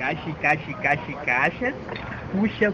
Caixa. Puxa.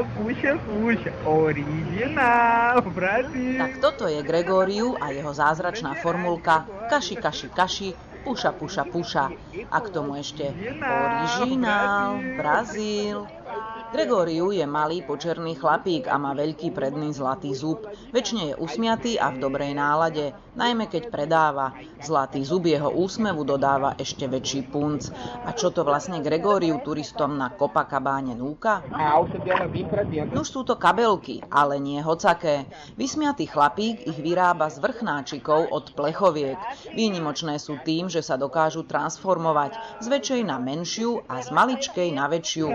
Originál, Brasil. Tak toto je Gregóriu a jeho zázračná formulka kaši, puša. A k tomu ešte originál, Brazíl. Gregóriu je malý počerný chlapík a má veľký predný zlatý zub. Večne je usmiatý a v dobrej nálade, najmä keď predáva. Zlatý zub jeho úsmevu dodáva ešte väčší punc. A čo to vlastne Gregóriu turistom na Copacabáne núka? Nuž sú to kabelky, ale nie hocaké. Vysmiatý chlapík ich vyrába z vrchnáčikov od plechoviek. Výnimočné sú tým, že sa dokážu transformovať z väčšej na menšiu a z maličkej na väčšiu.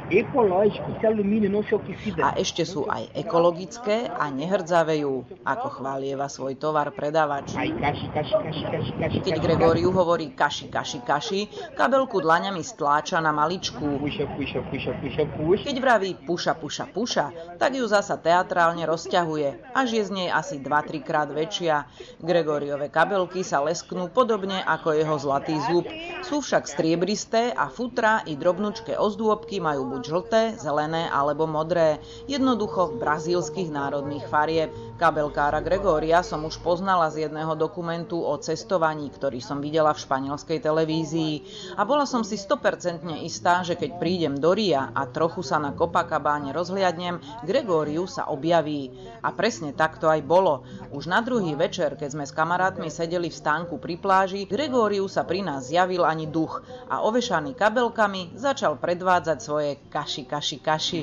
A ešte sú aj ekologické a nehrdzavejú, ako chválieva svoj tovar predavač. Keď Gregóriu hovorí kaši, kabelku dlaňami stláča na maličku. Keď vraví puša, tak ju zasa teatrálne rozťahuje, až je z nej asi 2-3 krát väčšia. Gregóriove kabelky sa lesknú podobne ako jeho zlatý zub. Sú však striebristé a futra i drobnučké ozdôbky majú buď žlté, zelené alebo modré, jednoducho brazílskych národných farieb. Kabelkára Gregória som už poznala z jedného dokumentu o cestovaní, ktorý som videla v španielskej televízii. A bola som si 100% istá, že keď prídem do Ria a trochu sa na Copacabáne rozhliadnem, Gregóriu sa objaví. A presne tak to aj bolo. Už na druhý večer, keď sme s kamarátmi sedeli v stánku pri pláži, Gregóriu sa pri nás zjavil ani duch a ovešaný kabelkami začal predvádzať svoje kaši. Caixa.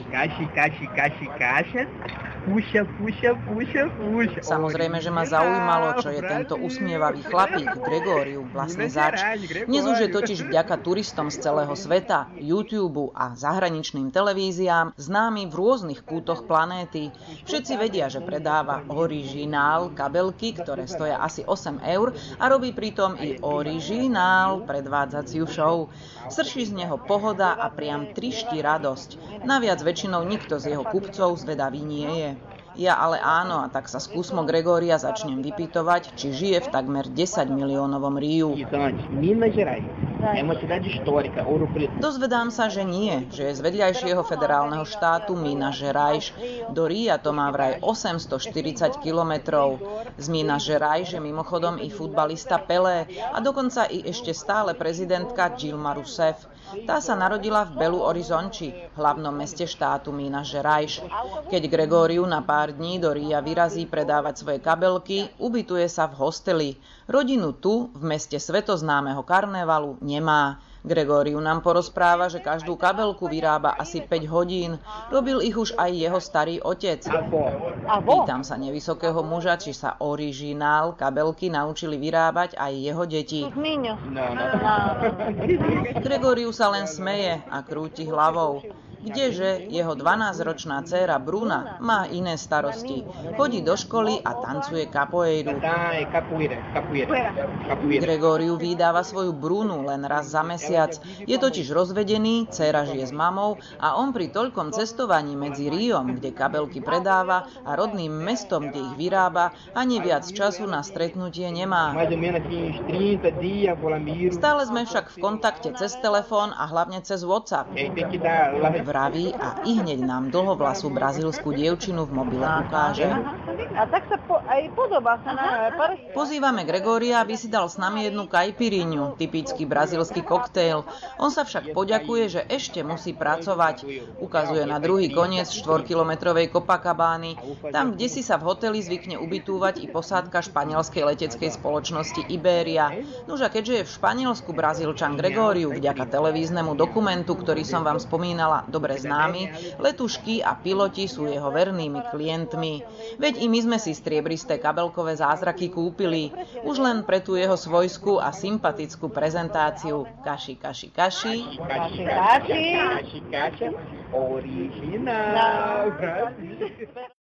Puxa. Samozrejme, že ma zaujímalo, čo je tento usmievavý chlapík Gregóriu vlastne zač. Dnes už je totiž vďaka turistom z celého sveta, YouTube a zahraničným televíziám známy v rôznych kútoch planéty. Všetci vedia, že predáva originál kabelky, ktoré stoja asi 8 eur a robí pritom i originál predvádzaciu show. Srší z neho pohoda a priam trišti radosť. Naviac väčšinou nikto z jeho kupcov zvedavý nie je. Ja ale áno, a tak sa skúsmo Gregória začnem vypytovať, či žije v takmer 10 miliónovom Riu. Dozvedám sa, že nie, že je z vedľajšieho federálneho štátu Minas Gerais. Do Ria to má vraj 840 kilometrov. Z Minas Gerais je mimochodom i futbalista Pelé a dokonca i ešte stále prezidentka Dilma Rousseff. Tá sa narodila v Belo Horizonte, hlavnom meste štátu Minas Gerais. Keď Gregóriu na pár dní do Ria vyrazí predávať svoje kabelky, ubytuje sa v hosteli. Rodinu tu, v meste svetoznámeho karnevalu, nemá. Gregóriu nám porozpráva, že každú kabelku vyrába asi 5 hodín. Robil ich už aj jeho starý otec. Pýtam sa nevysokého muža, či sa originál kabelky naučili vyrábať aj jeho deti. Gregóriu sa len smeje a krúti hlavou. Kdeže jeho 12-ročná dcéra Bruna má iné starosti. Chodí do školy a tancuje capoeiru. Gregóriu vydáva svoju Brunu len raz za mesiac. Je totiž rozvedený, dcéra žije s mamou a on pri toľkom cestovaní medzi Riom, kde kabelky predáva, a rodným mestom, kde ich vyrába, ani viac času na stretnutie nemá. Stále sme však v kontakte cez telefón a hlavne cez WhatsApp. Vraví a ihneď nám dlhovlasú brazílsku dievčinu v mobile ukáže. A tak sa aj podobá sa na... Pozývame Gregória, aby si dal s nami jednu caipirinhu, typický brazílsky koktail. On sa však poďakuje, že ešte musí pracovať. Ukazuje na druhý koniec 4-kilometrovej Copacabány, tam, kde si sa v hoteli zvykne ubytúvať i posádka španielskej leteckej spoločnosti Iberia. Nuž a keďže je v Španielsku Brazílčan Gregóriu vďaka televíznemu dokumentu, ktorý som vám spomínala, dobre známy, letušky a piloti sú jeho vernými klientmi. Veď i my sme si striebristé kabelkové zázraky kúpili. Už len pre tú jeho svojskú a sympatickú prezentáciu. Kaši. Originál.